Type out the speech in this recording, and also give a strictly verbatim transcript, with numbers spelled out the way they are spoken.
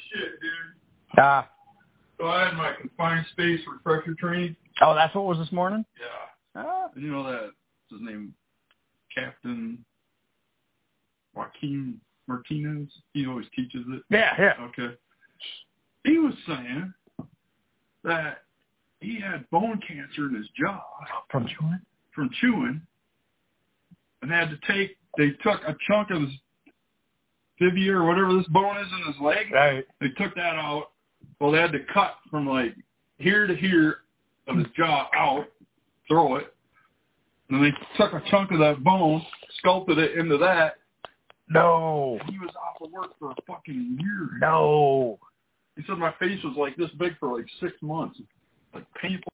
shit, dude. Ah. So I had my confined space refresher training. Oh, that's what was this morning? Yeah. Ah. And you know that, what's his name? Captain Joaquin Martinez? He always teaches it. Yeah, yeah. Okay. He was saying that he had bone cancer in his jaw. From chewing? From chewing. And had to take, they took a chunk of his tibia or whatever this bone is in his leg. Right. They took that out. Well, they had to cut from like here to here of his jaw out, throw it. And then they took a chunk of that bone, sculpted it into that. No. He was off of work for a fucking year. No. He said my face was like this big for like six months. Like painful.